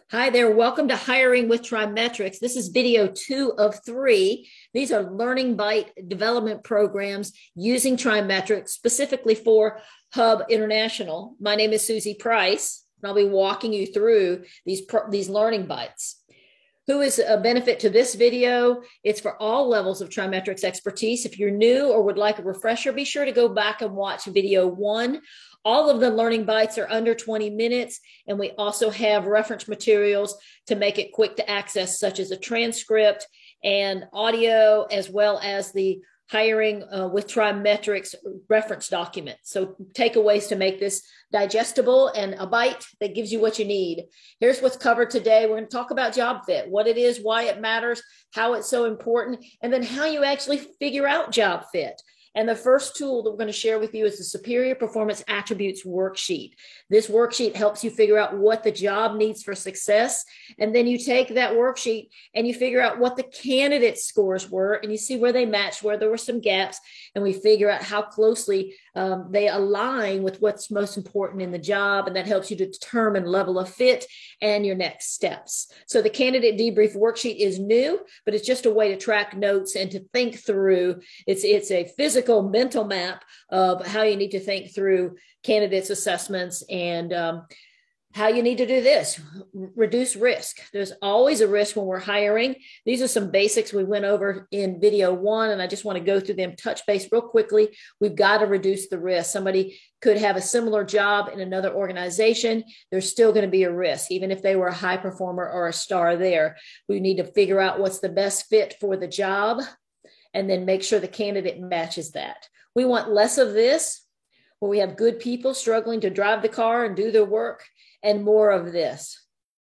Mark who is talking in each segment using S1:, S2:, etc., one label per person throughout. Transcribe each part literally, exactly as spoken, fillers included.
S1: Hi there. Welcome to Hiring with TriMetrix. This is video two of three. These are Learning Byte development programs using TriMetrix specifically for Hub International. My name is Susie Price, and I'll be walking you through these, these Learning Bytes. Who is a benefit to this video? It's for all levels of TriMetrix expertise. If you're new or would like a refresher, be sure to go back and watch video one. All of the Learning Bytes are under twenty minutes, and we also have reference materials to make it quick to access, such as a transcript and audio, as well as the Hiring uh, with TriMetrix reference document. So takeaways to make this digestible and a bite that gives you what you need. Here's what's covered today. We're going to talk about job fit, what it is, why it matters, how it's so important, and then how you actually figure out job fit. And the first tool that we're going to share with you is the Superior Performance Attributes Worksheet. This worksheet helps you figure out what the job needs for success. And then you take that worksheet and you figure out what the candidate scores were, and you see where they matched, where there were some gaps, and we figure out how closely um, they align with what's most important in the job. And that helps you to determine level of fit and your next steps. So the candidate debrief worksheet is new, but it's just a way to track notes and to think through. It's, it's a physical mental map of how you need to think through candidates assessments and um, how you need to do this. Reduce risk. There's always a risk when we're hiring. These are some basics we went over in video one, and I just want to go through them, touch base real quickly. We've got to reduce the risk. Somebody could have a similar job in another organization. There's still going to be a risk, even if they were a high performer or a star there. We need to figure out what's the best fit for the job, and then make sure the candidate matches that. We want less of this, where we have good people struggling to drive the car and do their work, and more of this.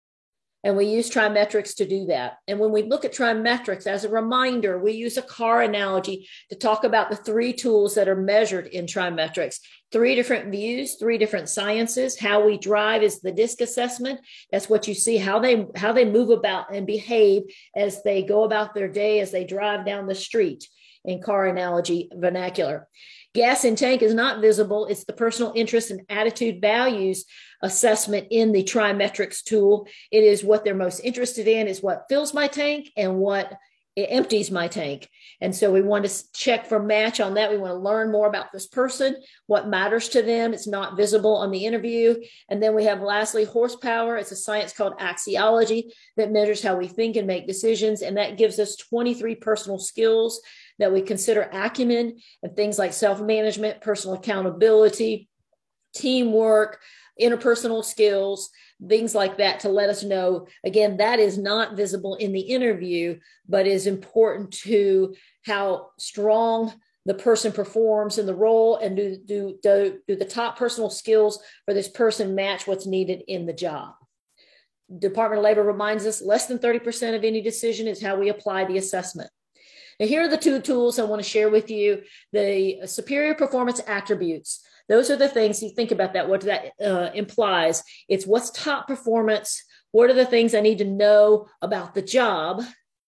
S1: And we use TriMetrix to do that. And when we look at TriMetrix, as a reminder, we use a car analogy to talk about the three tools that are measured in TriMetrix. Three different views, three different sciences. How we drive is the DISC assessment. That's what you see, how they, how they move about and behave as they go about their day, as they drive down the street, in car analogy vernacular. Gas in tank is not visible. It's the personal interest and attitude values assessment in the TriMetrix tool. It is what they're most interested in, is what fills my tank and what it empties my tank. And so we want to check for match on that. We want to learn more about this person, what matters to them. It's not visible on the interview. And then we have lastly, horsepower. It's a science called axiology that measures how we think and make decisions. And that gives us twenty-three personal skills that we consider acumen, and things like self-management, personal accountability, teamwork, interpersonal skills, things like that, to let us know, again, that is not visible in the interview, but is important to how strong the person performs in the role, and do, do, do, do the top personal skills for this person match what's needed in the job. Department of Labor reminds us less than thirty percent of any decision is how we apply the assessment. Now, here are the two tools I want to share with you. The superior performance attributes. Those are the things you think about that, what that uh, implies. It's what's top performance. What are the things I need to know about the job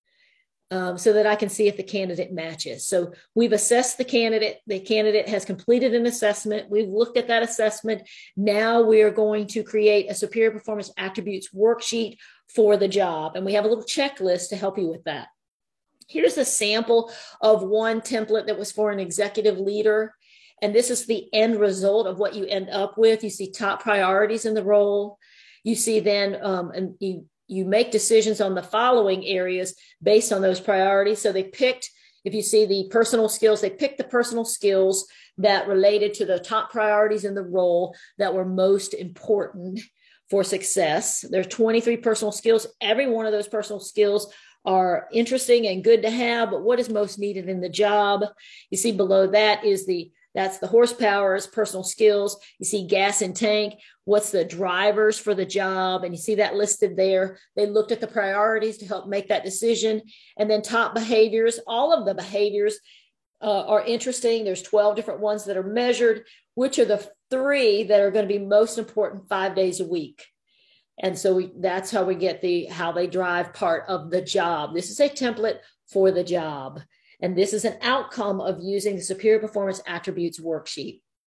S1: um, so that I can see if the candidate matches. So we've assessed the candidate. The candidate has completed an assessment. We've looked at that assessment. Now we are going to create a superior performance attributes worksheet for the job. And we have a little checklist to help you with that. Here's a sample of one template that was for an executive leader. And this is the end result of what you end up with. You see top priorities in the role. You see then, um, and you, you make decisions on the following areas based on those priorities. So they picked, if you see the personal skills, they picked the personal skills that related to the top priorities in the role that were most important for success. There's twenty-three personal skills. Every one of those personal skills are interesting and good to have, but what is most needed in the job? You see below that is the, that's the horsepower, is personal skills. You see gas in tank, what's the drivers for the job? And you see that listed there. They looked at the priorities to help make that decision. And then top behaviors, all of the behaviors uh, are interesting. There's twelve different ones that are measured. Which are the three that are going to be most important five days a week? And so we, that's how we get the how they drive part of the job. This is a template for the job. And this is an outcome of using the Superior Performance Attributes worksheet.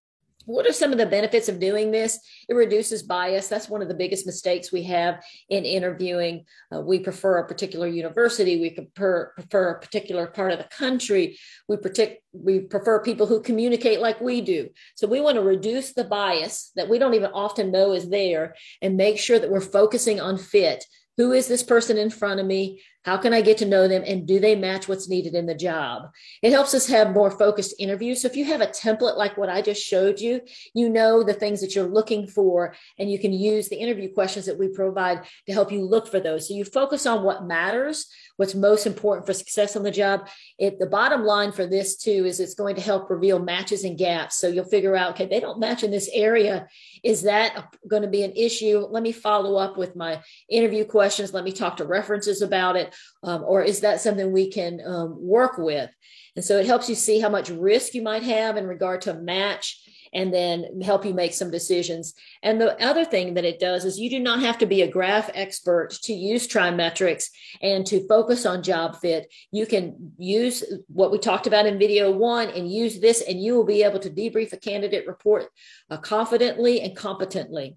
S1: What are some of the benefits of doing this? It reduces bias. That's one of the biggest mistakes we have in interviewing. Uh, we prefer a particular university. We prefer, prefer a particular part of the country. We, partic- we prefer people who communicate like we do. So we want to reduce the bias that we don't even often know is there and make sure that we're focusing on fit. Who is this person in front of me? How can I get to know them? And do they match what's needed in the job? It helps us have more focused interviews. So if you have a template like what I just showed you, you know the things that you're looking for, and you can use the interview questions that we provide to help you look for those. So you focus on what matters, what's most important for success on the job. It, the bottom line for this too is it's going to help reveal matches and gaps. So you'll figure out, okay, they don't match in this area. Is that going to be an issue? Let me follow up with my interview questions. Let me talk to references about it. Um, or is that something we can um, work with? And so it helps you see how much risk you might have in regard to a match, and then help you make some decisions. And the other thing that it does is you do not have to be a graph expert to use TriMetrix and to focus on job fit. You can use what we talked about in video one and use this, and you will be able to debrief a candidate report uh, confidently and competently.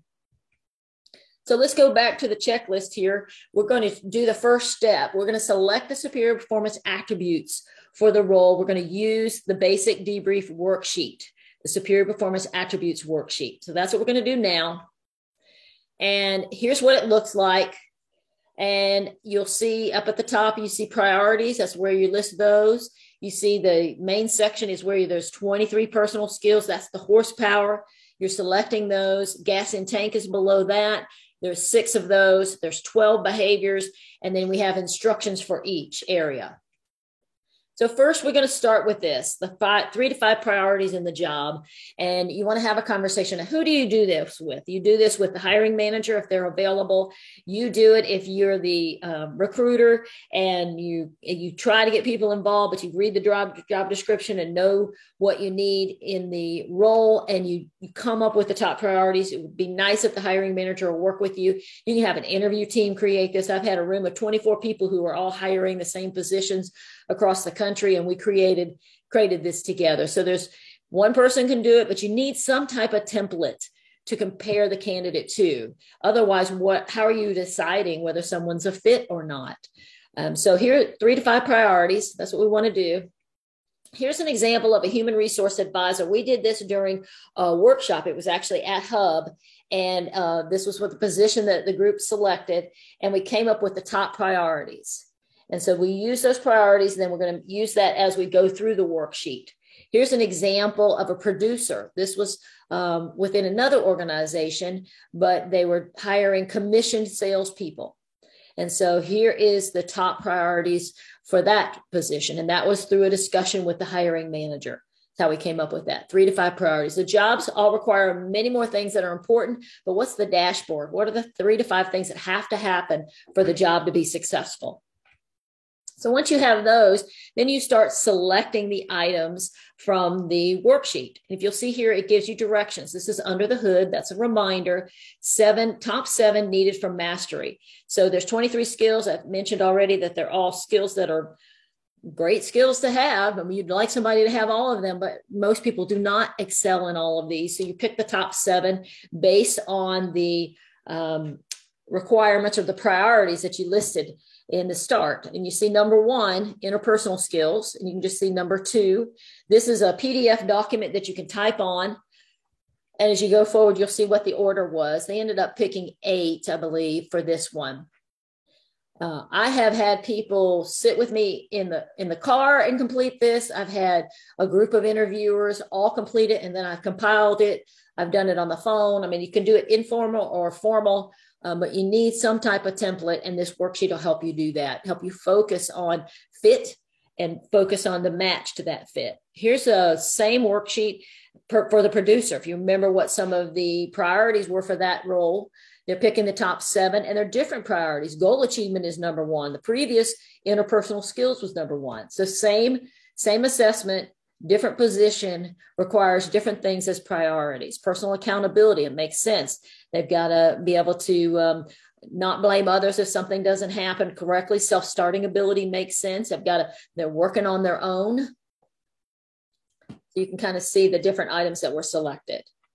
S1: So let's go back to the checklist here. We're going to do the first step. We're going to select the superior performance attributes for the role. We're going to use the basic debrief worksheet, the superior performance attributes worksheet. So that's what we're going to do now. And here's what it looks like. And you'll see up at the top, you see priorities. That's where you list those. You see the main section is where there's twenty-three personal skills. That's the horsepower. You're selecting those. Gas in tank is below that. There's six of those. There's twelve behaviors. And then we have instructions for each area. So first, we're going to start with this, the five, three to five priorities in the job. And you want to have a conversation. Who do you do this with? You do this with the hiring manager if they're available. You do it if you're the um, recruiter, and you, you try to get people involved, but you read the job, job description and know what you need in the role, and you, you come up with the top priorities. It would be nice if the hiring manager will work with you. You can have an interview team create this. I've had a room of twenty-four people who are all hiring the same positions across the country, and we created created this together. So there's one person can do it, but you need some type of template to compare the candidate to. Otherwise, what? How are you deciding whether someone's a fit or not? Um, so here are three to five priorities. That's what we want to do. Here's an example of a human resource advisor. We did this during a workshop. It was actually at Hub, and uh, this was what the position that the group selected, and we came up with the top priorities. And so we use those priorities, and then we're going to use that as we go through the worksheet. Here's an example of a producer. This was um, within another organization, but they were hiring commissioned salespeople. And so here is the top priorities for that position. And that was through a discussion with the hiring manager. That's how we came up with that, three to five priorities. The jobs all require many more things that are important, but what's the dashboard? What are the three to five things that have to happen for the job to be successful? So once you have those, then you start selecting the items from the worksheet. If you'll see here, it gives you directions. This is under the hood. That's a reminder. Seven, top seven needed for mastery. So there's twenty-three skills. I've mentioned already that they're all skills that are great skills to have. I mean, you'd like somebody to have all of them, but most people do not excel in all of these. So you pick the top seven based on the um, requirements or the priorities that you listed in the start. And you see number one, interpersonal skills, and you can just see number two. This is a P D F document that you can type on. And as you go forward, you'll see what the order was. They ended up picking eight, I believe, for this one. Uh, I have had people sit with me in the in the car and complete this. I've had a group of interviewers all complete it, and then I've compiled it. I've done it on the phone. I mean, you can do it informal or formal. Um, but you need some type of template, and this worksheet will help you do that, help you focus on fit and focus on the match to that fit. Here's a same worksheet per, for the producer. If you remember what some of the priorities were for that role, they're picking the top seven, and they're different priorities. Goal achievement is number one. The previous interpersonal skills was number one. So same, same assessment, different position requires different things as priorities. Personal accountability, it makes sense. They've got to be able to um, not blame others if something doesn't happen correctly. Self-starting ability makes sense. They've got to, they're working on their own. So you can kind of see the different items that were selected.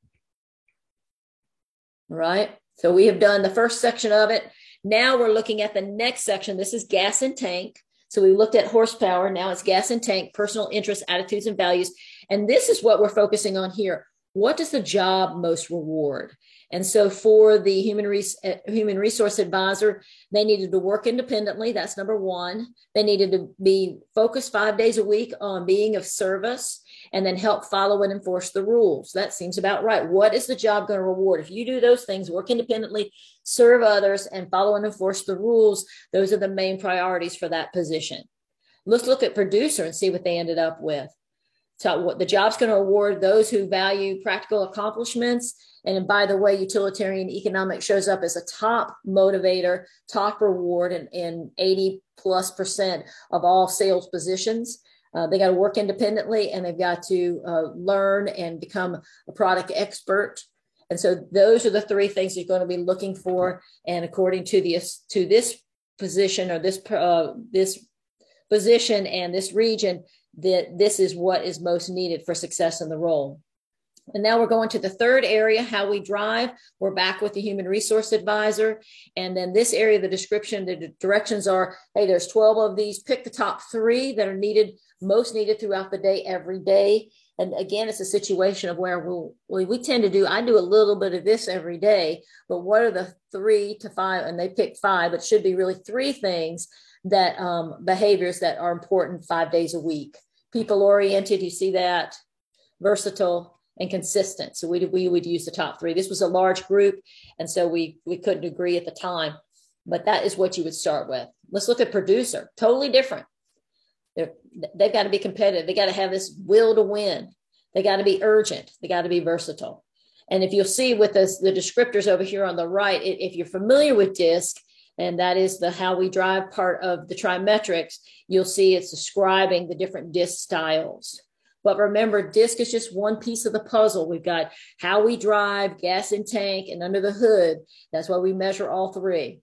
S1: right? So we have done the first section of it. Now we're looking at the next section. This is gas and tank. So we looked at horsepower. Now it's gas and tank, personal interests, attitudes, and values. And this is what we're focusing on here. What does the job most reward? And so for the human, res- uh, human resource advisor, they needed to work independently. That's number one. They needed to be focused five days a week on being of service and then help follow and enforce the rules. That seems about right. What is the job going to reward? If you do those things, work independently, serve others, and follow and enforce the rules, those are the main priorities for that position. Let's look at producer and see what they ended up with. So what the job's going to award those who value practical accomplishments. And by the way, utilitarian economics shows up as a top motivator, top reward in, in eighty plus percent of all sales positions. Uh, they got to work independently and they've got to uh, learn and become a product expert. And so those are the three things you're going to be looking for. And according to the to this position or this uh, this position and this region, that this is what is most needed for success in the role. And now we're going to the third area, how we drive. We're back with the human resource advisor. And then this area, the description, the directions are, hey, there's twelve of these. Pick the top three that are needed, most needed throughout the day, every day. And again, it's a situation of where we'll, we, we tend to do, I do a little bit of this every day, but what are the three to five, and they pick five, but it should be really three things that um, behaviors that are important five days a week. People oriented, you see that, versatile, and consistent. So we, we would use the top three. This was a large group, and so we, we couldn't agree at the time, but that is what you would start with. Let's look at producer, totally different. They're, they've got to be competitive. They got to have this will to win. They got to be urgent. They got to be versatile. And if you'll see with this, the descriptors over here on the right, it, if you're familiar with DISC, and that is the how we drive part of the trimetrics, you'll see it's describing the different DISC styles. But remember, DISC is just one piece of the puzzle. We've got how we drive, gas and tank, and under the hood. That's why we measure all three.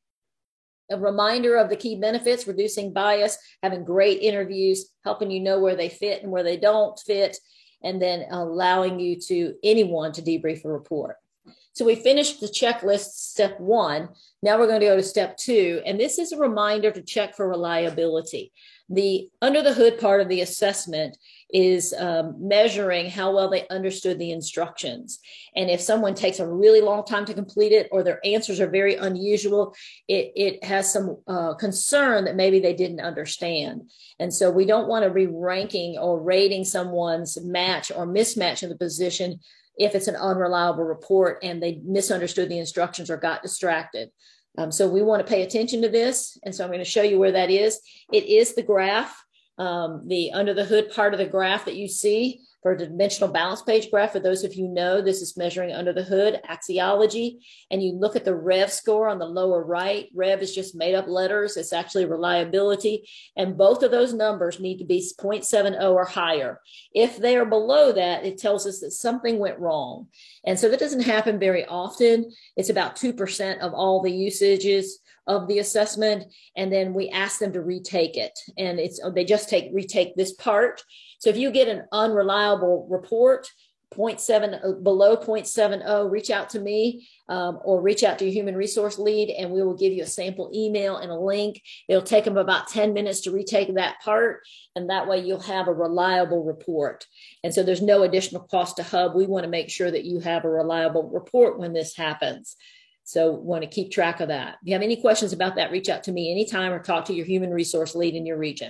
S1: A reminder of the key benefits: reducing bias, having great interviews, helping you know where they fit and where they don't fit, and then allowing you to anyone to debrief a report. So we finished the checklist, step one. Now we're going to go to step two. And this is a reminder to check for reliability. The under the hood part of the assessment is um, measuring how well they understood the instructions. And if someone takes a really long time to complete it, or their answers are very unusual, it, it has some uh, concern that maybe they didn't understand. And so we don't want to be ranking or rating someone's match or mismatch in the position if it's an unreliable report and they misunderstood the instructions or got distracted. Um, so we want to pay attention to this. And so I'm going to show you where that is. It is the graph, um, the under the hood part of the graph that you see for a dimensional balance page graph. For those of you who know, this is measuring under the hood axiology. And you look at the REV score on the lower right. REV is just made up letters. It's actually reliability. And both of those numbers need to be zero point seven zero or higher. If they are below that, it tells us that something went wrong. And so that doesn't happen very often. It's about two percent of all the usages of the assessment. And then we ask them to retake it. And it's they just take retake this part. So if you get an unreliable report, zero point seven below zero point seven zero, reach out to me um, or reach out to your human resource lead, and we will give you a sample email and a link. It'll take them about ten minutes to retake that part, and that way you'll have a reliable report. And so there's no additional cost to Hub. We want to make sure that you have a reliable report when this happens. So want to keep track of that. If you have any questions about that, reach out to me anytime or talk to your human resource lead in your region.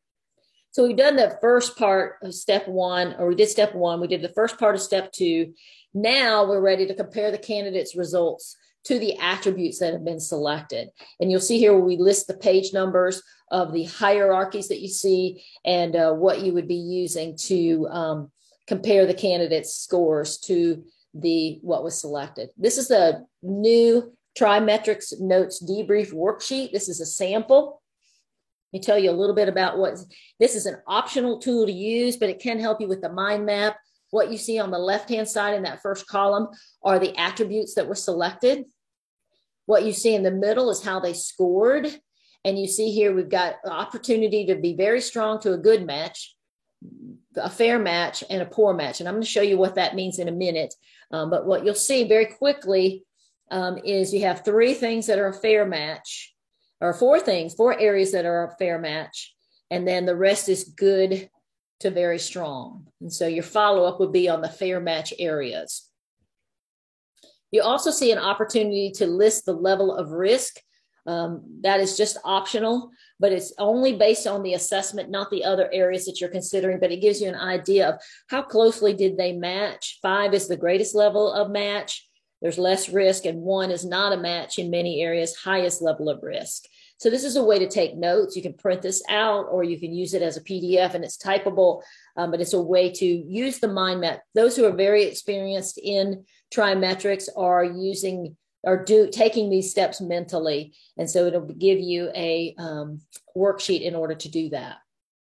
S1: So we've done the first part of step one, or we did step one. We did the first part of step two. Now we're ready to compare the candidates' results to the attributes that have been selected. And you'll see here where we list the page numbers of the hierarchies that you see and uh, what you would be using to um, compare the candidates' scores to the what was selected. This is the new TriMetrix Notes Debrief Worksheet. This is a sample. Let me tell you a little bit about what this is. An optional tool to use, but it can help you with the mind map. What you see on the left-hand side in that first column are the attributes that were selected. What you see in the middle is how they scored. And you see here, we've got the opportunity to be very strong to a good match, a fair match and a poor match. And I'm going to show you what that means in a minute. Um, but what you'll see very quickly um, is you have three things that are a fair match, or four things, four areas that are a fair match. And then the rest is good to very strong. And so your follow-up would be on the fair match areas. You also see an opportunity to list the level of risk. Um, that is just optional, but it's only based on the assessment, not the other areas that you're considering, but it gives you an idea of how closely did they match. Five is the greatest level of match. There's less risk, and one is not a match in many areas, highest level of risk. So this is a way to take notes. You can print this out, or you can use it as a P D F, and it's typable, um, but it's a way to use the mind map. Those who are very experienced in TriMetrix are using or do taking these steps mentally. And so it'll give you a um, worksheet in order to do that.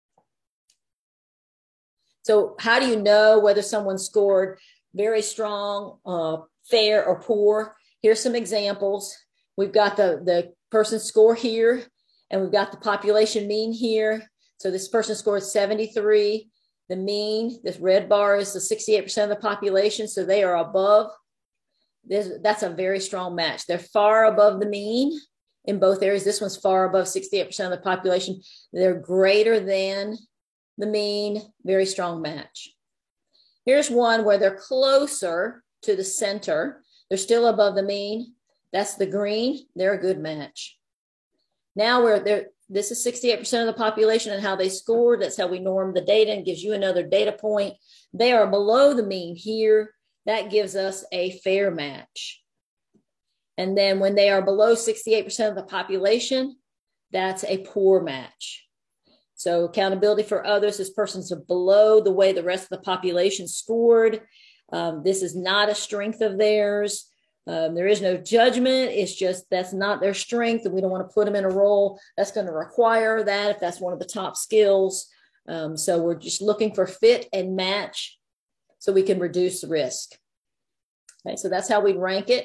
S1: So how do you know whether someone scored very strong, uh, fair, or poor? Here's some examples. We've got the, the person's score here, and we've got the population mean here. So this person scored seventy-three. The mean, this red bar, is the sixty-eight percent of the population, so they are above. This, that's a very strong match. They're far above the mean in both areas. This one's far above sixty-eight percent of the population. They're greater than the mean, very strong match. Here's one where they're closer to the center. They're still above the mean. That's the green. They're a good match. Now we're there. This is sixty-eight percent of the population and how they scored. That's how we norm the data, and gives you another data point. They are below the mean here. That gives us a fair match. And then when they are below sixty-eight percent of the population, that's a poor match. So accountability for others, this person's below the way the rest of the population scored. Um, this is not a strength of theirs. Um, there is no judgment. It's just that's not their strength, and we don't want to put them in a role that's going to require that if that's one of the top skills. Um, so we're just looking for fit and match so we can reduce the risk. Okay, so that's how we rank it.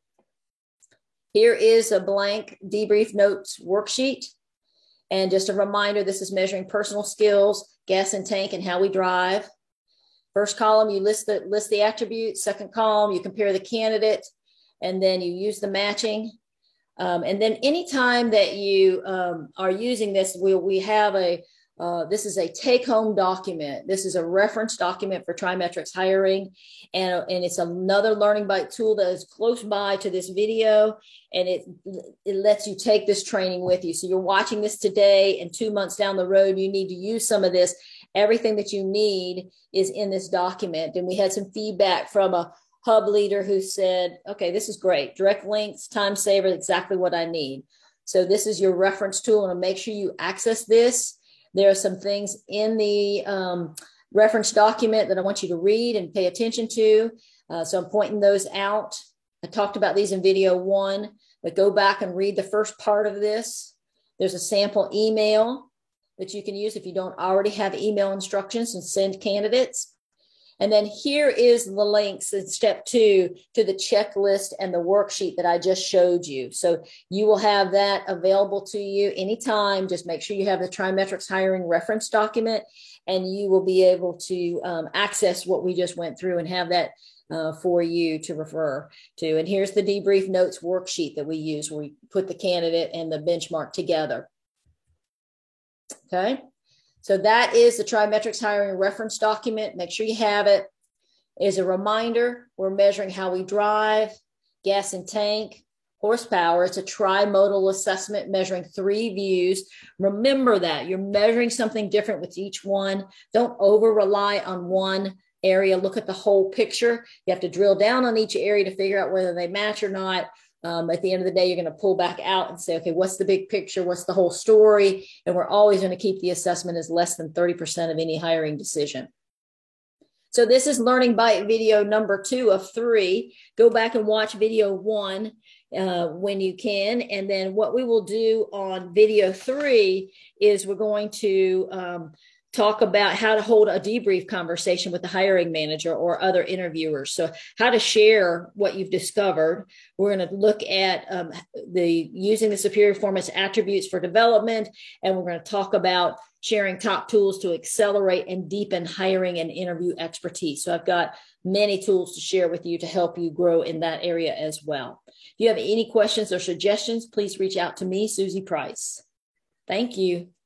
S1: Here is a blank debrief notes worksheet. And just a reminder, this is measuring personal skills, gas and tank, and how we drive. First column, you list the, list the attributes. Second column, you compare the candidate, and then you use the matching. Um, and then anytime that you um, are using this, we, we have a, uh, this is a take-home document. This is a reference document for TriMetrix hiring. And, and it's another Learning Bite tool that is close by to this video. And it, it lets you take this training with you. So you're watching this today, and two months down the road, you need to use some of this. Everything that you need is in this document. And we had some feedback from a hub leader who said, okay, this is great. Direct links, time saver, exactly what I need. So this is your reference tool, and make sure you access this. There are some things in the um, reference document that I want you to read and pay attention to. Uh, so I'm pointing those out. I talked about these in video one, but go back and read the first part of this. There's a sample email that you can use if you don't already have email instructions and send candidates. And then here is the links in step two to the checklist and the worksheet that I just showed you. So you will have that available to you anytime. Just make sure you have the TriMetrix hiring reference document, and you will be able to um, access what we just went through and have that uh, for you to refer to. And here's the debrief notes worksheet that we use, where we put the candidate and the benchmark together. Okay. So that is the TriMetrix hiring reference document. Make sure you have it. As a reminder, we're measuring how we drive, gas and tank, horsepower. It's a tri-modal assessment measuring three views. Remember that you're measuring something different with each one. Don't over rely on one area. Look at the whole picture. You have to drill down on each area to figure out whether they match or not. Um, at the end of the day, you're going to pull back out and say, okay, what's the big picture? What's the whole story? And we're always going to keep the assessment as less than thirty percent of any hiring decision. So this is Learning Bite video number two of three. Go back and watch video one uh, when you can. And then what we will do on video three is we're going to um, talk about how to hold a debrief conversation with the hiring manager or other interviewers. So how to share what you've discovered. We're going to look at um, the using the superior performance attributes for development, and we're going to talk about sharing top tools to accelerate and deepen hiring and interview expertise. So I've got many tools to share with you to help you grow in that area as well. If you have any questions or suggestions, please reach out to me, Susie Price. Thank you.